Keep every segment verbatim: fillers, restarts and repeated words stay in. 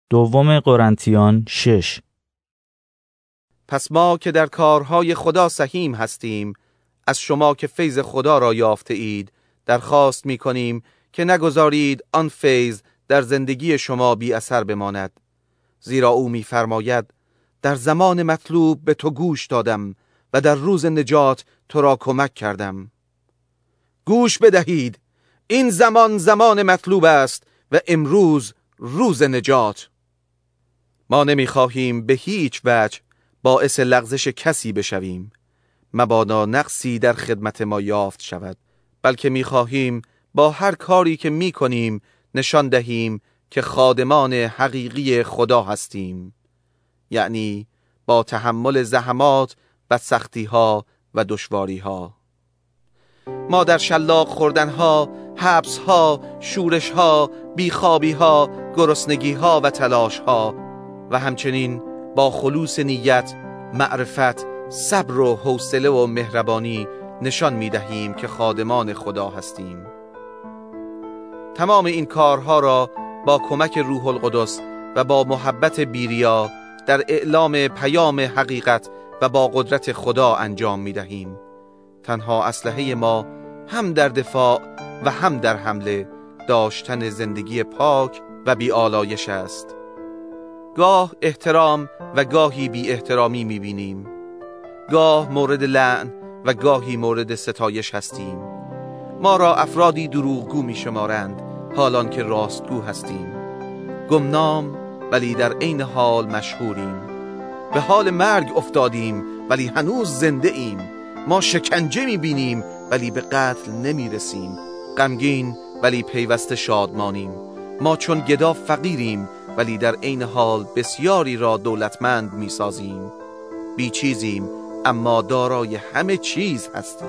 دوم قرنتیان شش. پس ما که در کارهای خدا سهیم هستیم، از شما که فیض خدا را یافته اید درخواست می کنیم که نگذارید آن فیض در زندگی شما بی اثر بماند. زیرا او می فرماید در زمان مطلوب به تو گوش دادم و در روز نجات تو را کمک کردم. گوش بدهید، این زمان زمان مطلوب است و امروز روز نجات. ما نمی خواهیم به هیچ وجه باعث لغزش کسی بشویم، مبادا نقصی در خدمت ما یافت شود، بلکه می خواهیم با هر کاری که می کنیم نشان دهیم که خادمان حقیقی خدا هستیم، یعنی با تحمل زحمات و سختی‌ها و دشواری‌ها. ما در شلاق خوردن‌ها، حبس‌ها، شورش‌ها، بیخوابی‌ها، گرسنگی‌ها و تلاش‌ها و همچنین با خلوص نیت، معرفت، صبر و حوصله و مهربانی نشان می‌دهیم که خادمان خدا هستیم. تمام این کارها را با کمک روح القدس و با محبت بیریا در اعلام پیام حقیقت و با قدرت خدا انجام می‌دهیم. تنها اسلحه ما هم در دفاع و هم در حمله داشتن زندگی پاک و بی آلایش است. گاه احترام و گاهی بی احترامی می‌بینیم. گاه مورد لعن و گاهی مورد ستایش هستیم. ما را افرادی دروغگو می‌شمارند حالان که راستگو هستیم. گمنام ولی در عین حال مشهوریم. به حال مرگ افتادیم ولی هنوز زنده ایم. ما شکنجه می‌بینیم ولی به قتل نمی‌رسیم. غمگین ولی پیوسته شادمانیم. ما چون گدا فقیریم ولی در عین حال بسیاری را دولتمند می‌سازیم. بی چیزیم اما دارای همه چیز هستیم.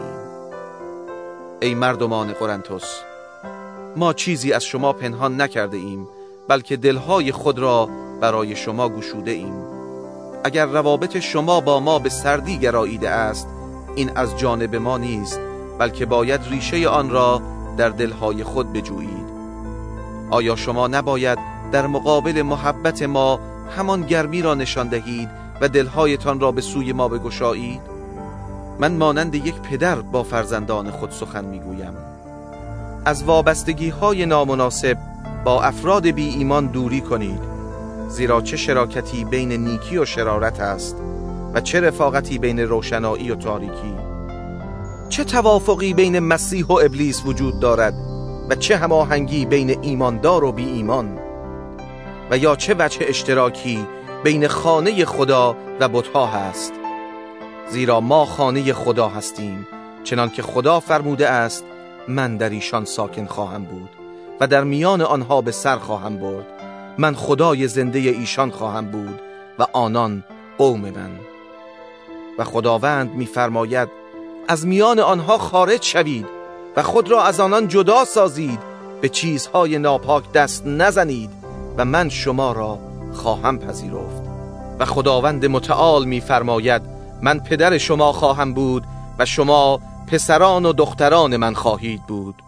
ای مردمان قرنتس، ما چیزی از شما پنهان نکرده ایم، بلکه دلهای خود را برای شما گشوده ایم. اگر روابط شما با ما به سردی گراییده است، این از جانب ما نیست، بلکه باید ریشه آن را در دلهای خود بجویید. آیا شما نباید در مقابل محبت ما همان گرمی را نشان دهید و دلهایتان را به سوی ما بگشایید؟ من مانند یک پدر با فرزندان خود سخن میگویم. از وابستگی های نامناسب با افراد بی ایمان دوری کنید، زیرا چه شراکتی بین نیکی و شرارت است و چه رفاقتی بین روشنایی و تاریکی. چه توافقی بین مسیح و ابلیس وجود دارد و چه هماهنگی بین ایماندار و بی ایمان، و یا چه وجه اشتراکی بین خانه خدا و بت‌ها هست. زیرا ما خانه خدا هستیم، چنان که خدا فرموده است من در ایشان ساکن خواهم بود و در میان آنها به سر خواهم برد. من خدای زنده ایشان خواهم بود و آنان قوم من. و خداوند می‌فرماید از میان آنها خارج شوید و خود را از آنان جدا سازید، به چیزهای ناپاک دست نزنید و من شما را خواهم پذیرفت. و خداوند متعال می‌فرماید من پدر شما خواهم بود و شما پسران و دختران من خواهید بود.